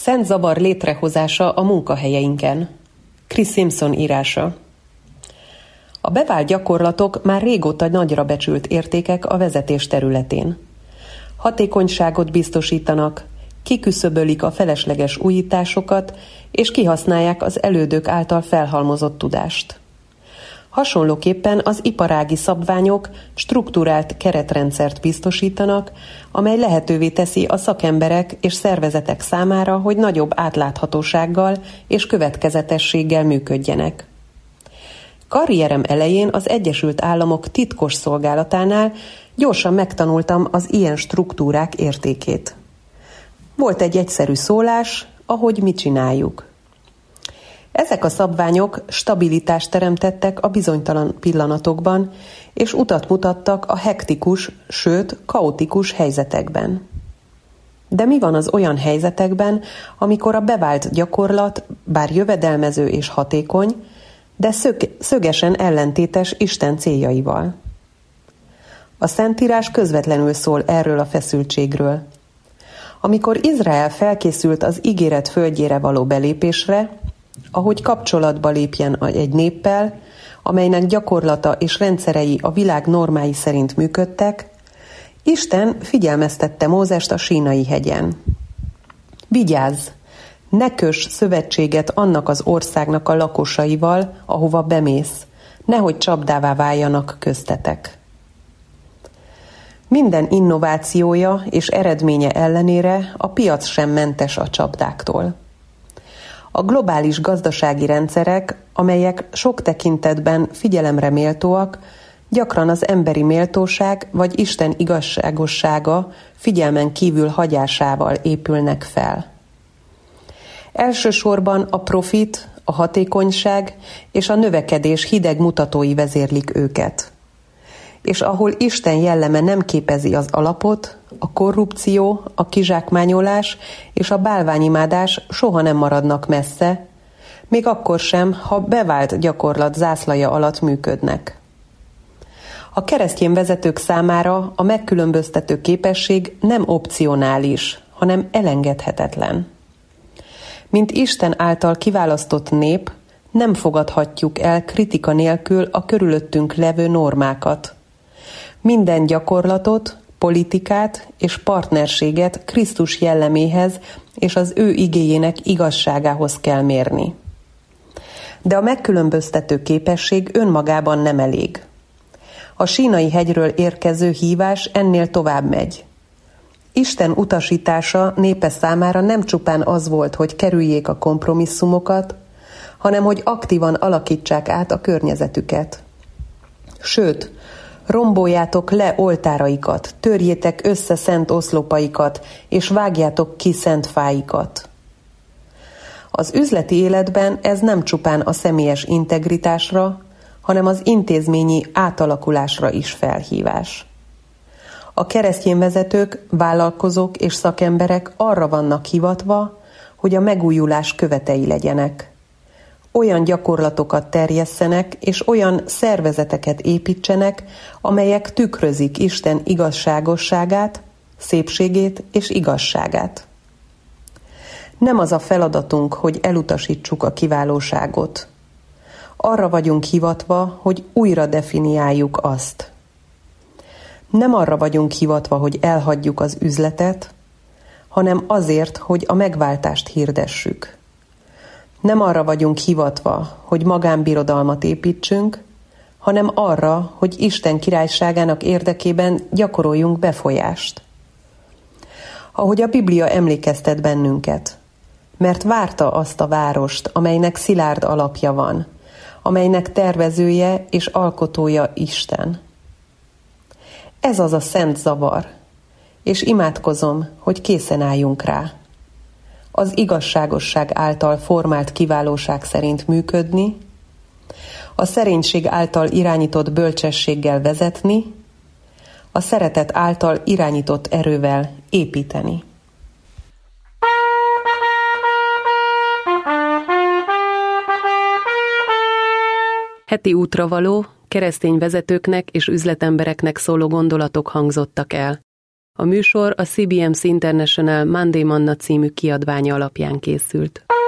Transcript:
Szent zavar létrehozása a munkahelyeinken. Chris Simpson írása. A bevált gyakorlatok már régóta nagyra becsült értékek a vezetés területén. Hatékonyságot biztosítanak, kiküszöbölik a felesleges újításokat, és kihasználják az elődök által felhalmozott tudást. Hasonlóképpen az iparági szabványok strukturált keretrendszert biztosítanak, amely lehetővé teszi a szakemberek és szervezetek számára, hogy nagyobb átláthatósággal és következetességgel működjenek. Karrierem elején az Egyesült Államok titkos szolgálatánál gyorsan megtanultam az ilyen struktúrák értékét. Volt egy egyszerű szólás, ahogy mi csináljuk. Ezek a szabványok stabilitást teremtettek a bizonytalan pillanatokban, és utat mutattak a hektikus, sőt, kaotikus helyzetekben. De mi van az olyan helyzetekben, amikor a bevált gyakorlat, bár jövedelmező és hatékony, de szögesen ellentétes Isten céljaival? A Szentírás közvetlenül szól erről a feszültségről. Amikor Izrael felkészült az ígéret földjére való belépésre, ahogy kapcsolatba lépjen egy néppel, amelynek gyakorlata és rendszerei a világ normái szerint működtek, Isten figyelmeztette Mózest a Sínai hegyen. Vigyázz! Ne köss szövetséget annak az országnak a lakosaival, ahova bemész, nehogy csapdává váljanak köztetek. Minden innovációja és eredménye ellenére a piac sem mentes a csapdáktól. A globális gazdasági rendszerek, amelyek sok tekintetben figyelemre méltóak, gyakran az emberi méltóság vagy Isten igazságossága figyelmen kívül hagyásával épülnek fel. Elsősorban a profit, a hatékonyság és a növekedés hideg mutatói vezérlik őket. És ahol Isten jelleme nem képezi az alapot, a korrupció, a kizsákmányolás és a bálványimádás soha nem maradnak messze, még akkor sem, ha bevált gyakorlat zászlaja alatt működnek. A keresztény vezetők számára a megkülönböztető képesség nem opcionális, hanem elengedhetetlen. Mint Isten által kiválasztott nép, nem fogadhatjuk el kritika nélkül a körülöttünk levő normákat. Minden gyakorlatot, politikát és partnerséget Krisztus jelleméhez és az ő igéjének igazságához kell mérni. De a megkülönböztető képesség önmagában nem elég. A Sínai hegyről érkező hívás ennél tovább megy. Isten utasítása népe számára nem csupán az volt, hogy kerüljék a kompromisszumokat, hanem hogy aktívan alakítsák át a környezetüket. Sőt, romboljátok le oltáraikat, törjétek össze szent oszlopaikat, és vágjátok ki szent fáikat. Az üzleti életben ez nem csupán a személyes integritásra, hanem az intézményi átalakulásra is felhívás. A keresztény vezetők, vállalkozók és szakemberek arra vannak hivatva, hogy a megújulás követei legyenek. Olyan gyakorlatokat terjesszenek, és olyan szervezeteket építsenek, amelyek tükrözik Isten igazságosságát, szépségét és igazságát. Nem az a feladatunk, hogy elutasítsuk a kiválóságot. Arra vagyunk hivatva, hogy újra definiáljuk azt. Nem arra vagyunk hivatva, hogy elhagyjuk az üzletet, hanem azért, hogy a megváltást hirdessük. Nem arra vagyunk hivatva, hogy magánbirodalmat építsünk, hanem arra, hogy Isten királyságának érdekében gyakoroljunk befolyást. Ahogy a Biblia emlékeztet bennünket, mert várta azt a várost, amelynek szilárd alapja van, amelynek tervezője és alkotója Isten. Ez az a szent zavar, és imádkozom, hogy készen álljunk rá. Az igazságosság által formált kiválóság szerint működni, a szerénység által irányított bölcsességgel vezetni, a szeretet által irányított erővel építeni. Heti útravaló, keresztény vezetőknek és üzletembereknek szóló gondolatok hangzottak el. A műsor a CBMC International Monday Manna című kiadványa alapján készült.